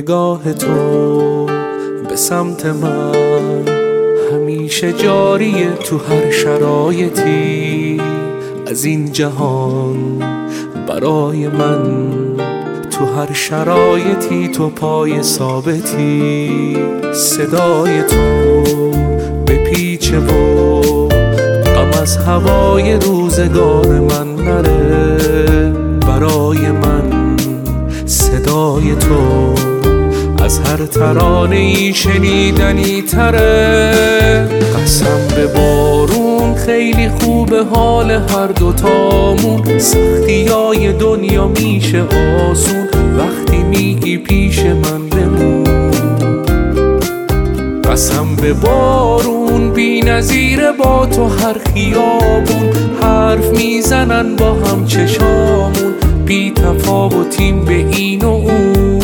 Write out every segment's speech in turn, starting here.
نگاه تو به سمت من همیشه جاریه تو هر شرایطی از این جهان برای من. تو هر شرایطی تو پای ثابتی، صدای تو بپیچه و غم از هوای روزگار من نره. برای من صدای تو از هر ترانه‌ای شنیدنی تره. قسم به بارون خیلی خوبه حال هر دوتامون، سختیای دنیا میشه آسون وقتی میگی پیش من بمون. قسم به بارون بی نظیره با تو هر خیابون، حرف میزنن با هم چشامون، بی تفاوتیم به این و اون.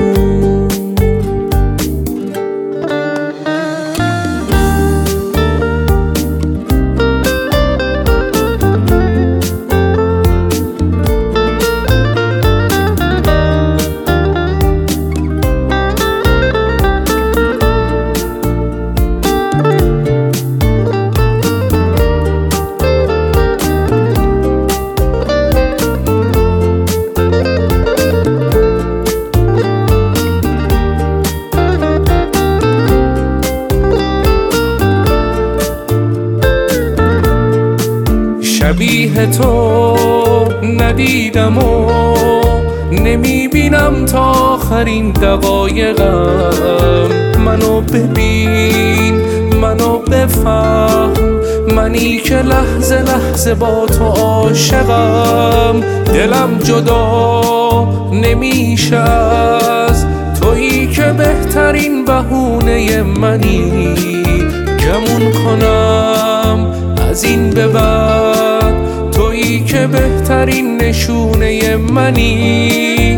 شبیه تو ندیدم و نمیبینم تا آخرین دقایقم. منو ببین، منو بفهم، منی که لحظه لحظه با تو عاشقم. دلم جدا نمیشه از تویی که بهترین بهونه منی. گمون کنم از این به بعد تویی که بهترین نشونه منی.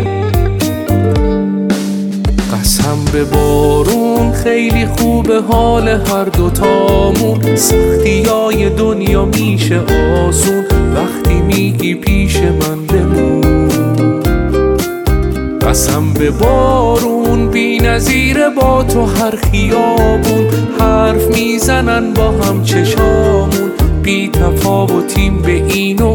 قسم به بارون خیلی خوبه حال هر دوتامون، سختیای دنیا میشه آسون وقتی میگی پیش من بمون. قسم به بارون بی نظیره با تو هر خیابون، حرف میزنن با هم چشامون، بی تفاوتیم به این و